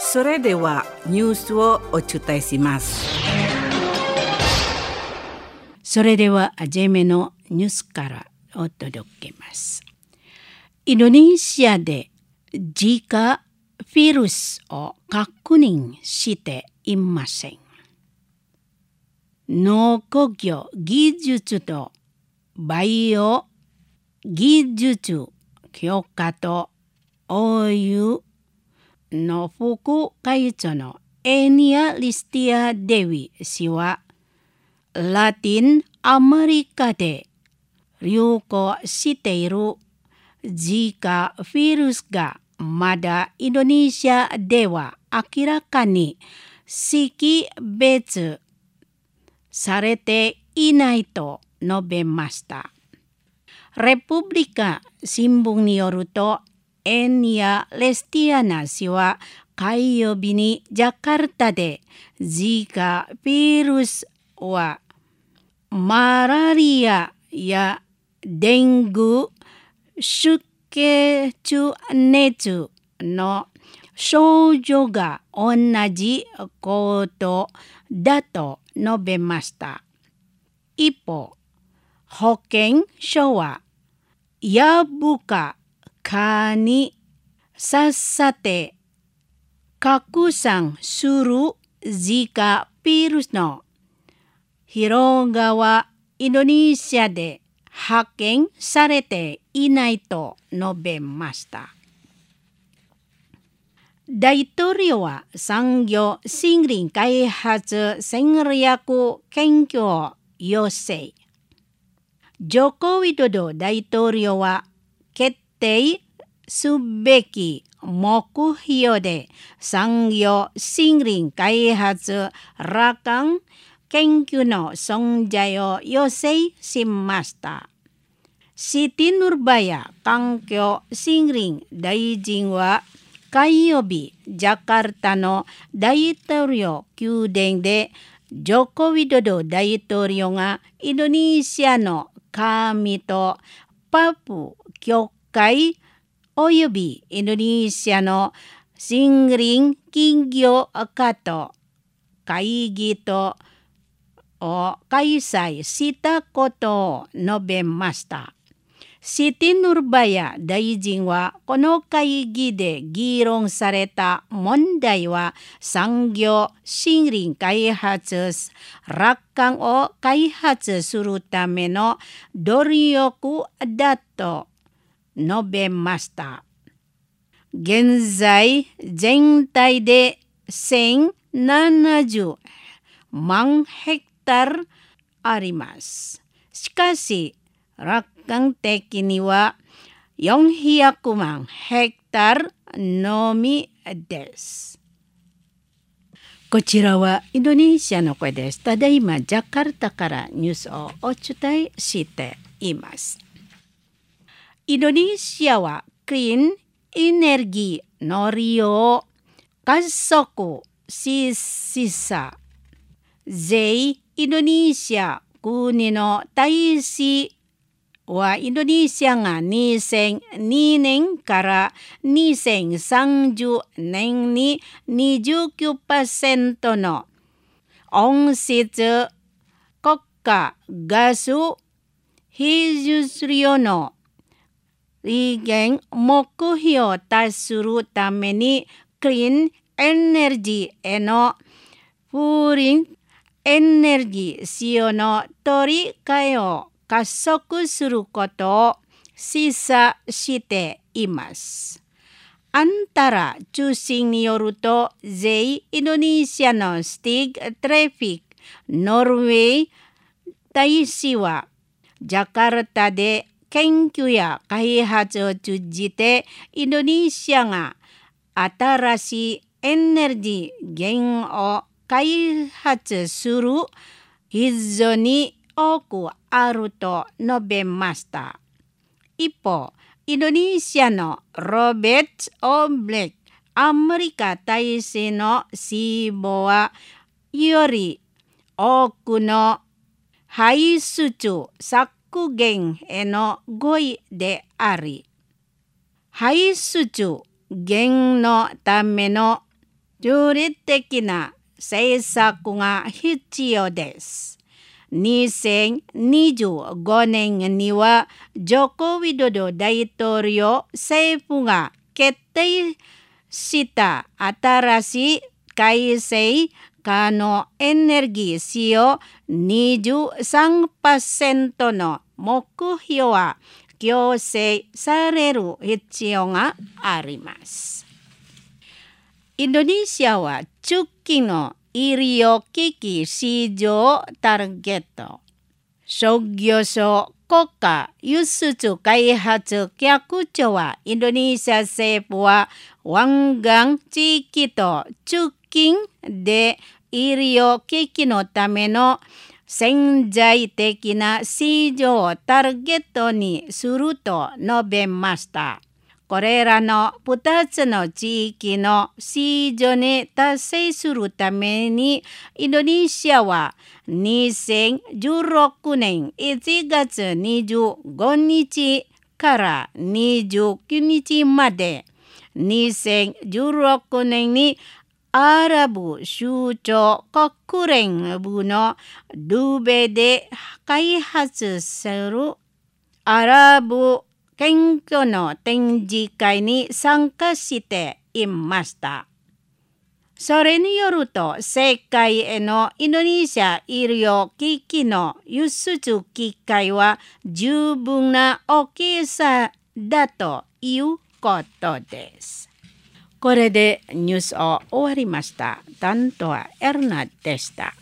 それではニュースをお伝えします。 それでは初めのニュースからお届けます。インドネシアでジカウイルスを確認していません。農工業技術とバイオ技術強化とOUの副会長のエニア・リスティア・デビ氏はラティンアメリカで流行しているジカウイルスがまだインドネシアでは明らかに識別されていないと述べました。レプブリカ新聞によると、エニア・レスティアナ氏は火曜日にジャカルタでジカウイルスはマラリアやデング、出血熱の症状が同じことだと述べました。一方、保健所はやぶかにさっさて拡散するジカウイルスの広がはインドネシアで発見されていないと述べました。大統領は産業森林開発戦略研究を要請。ジョコ・ウィドド大統領は決定すべき目標で産業森林開発楽観研究の存在を要請しました。シティ・ヌルバヤ環境森林大臣は火曜日、ジャカルタの大統領宮殿でジョコ・ウィドド大統領がインドネシアの神とパプ教会およびインドネシアの森林企業家と会議とを開催したことを述べました。シティ・ヌルバヤ大臣はこの会議で議論された問題は産業森林開発楽観を開発するための努力だと述べました。現在全体で1070万ヘクタールあります。しかし楽観的には400万ヘクタールのみです。こちらはインドネシアの声です。ただいまジャカルタからニュースをお伝えしています。インドネシアはクリーンエネルギーの利用を加速しさ、インドネシア国の大使はインドネシアが2002年から2030年に 29% の温室国家ガス排出量の利減目標を達するためにクリーンエネルギーへのクリーンエネルギー使用の取り替えを加速することを示唆しています。アンタラ中心によると、インドネシアのスティグ・トラフィック・ノルウェー大使は、ジャカルタで研究や開発を通じて、インドネシアが新しいエネルギー源を開発する非常に多くあると述べました。一方、インドネシアのロベット・オブレックアメリカ大使の死亡はより多くの排出削減への合意であり、排出減のための中立的な政策が必要です。2025年にはジョコ・ウィドド大統領政府が決定した新しい改正可能エネルギー使用 23% の目標は強制される必要があります。インドネシアは直近の医療機器市場をターゲット。商業省国家輸出開発局長はインドネシア政府は湾岸地域と直近で医療機器のための潜在的な市場をターゲットにすると述べました。これらの2つの地域の市場に達成するためにインドネシアは2016年1月25日から29日まで2016年にアラブ首長国連部のドバイで開発するアラブ研究の展示会に参加していました。それによると世界へのインドネシア医療機器の輸出機会は十分な大きさだということです。これでニュースを終わりました。担当はエルナでした。